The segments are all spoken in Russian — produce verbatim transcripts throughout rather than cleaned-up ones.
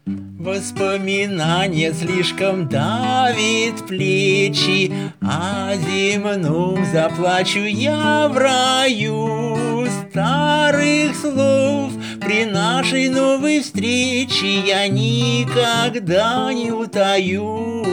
Воспоминание слишком давит плечи, о земном заплачу я в раю. Старых слов при нашей новой встрече я никогда не утаю.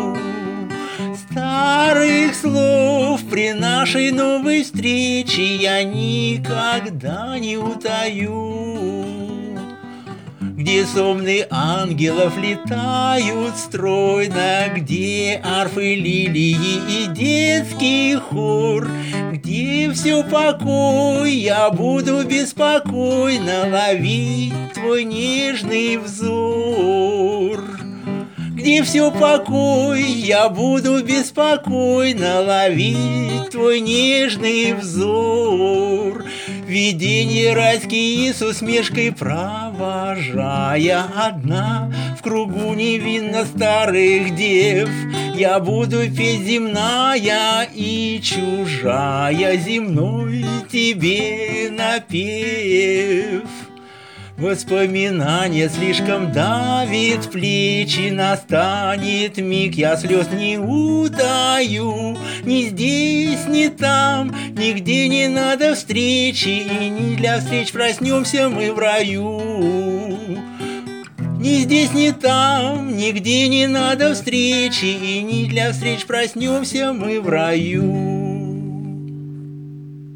Старых слов при нашей новой встрече я никогда не утаю. Где сонмы ангелов летают стройно, где арфы, лилии и детский хор, где все покой, я буду беспокойно ловить твой нежный взор. Где все покой, я буду беспокойно ловить твой нежный взор. Видение райские с усмешкой провожая одна в кругу невинно старых дев, я буду петь земная и чужая земной тебе напев. Воспоминание слишком давит плечи, настанет миг, я слез не утаю. Ни здесь, ни там, нигде не надо встречи, и не для встреч проснемся мы в раю. Ни здесь, ни там, нигде не надо встречи, и не для встреч проснемся мы в раю.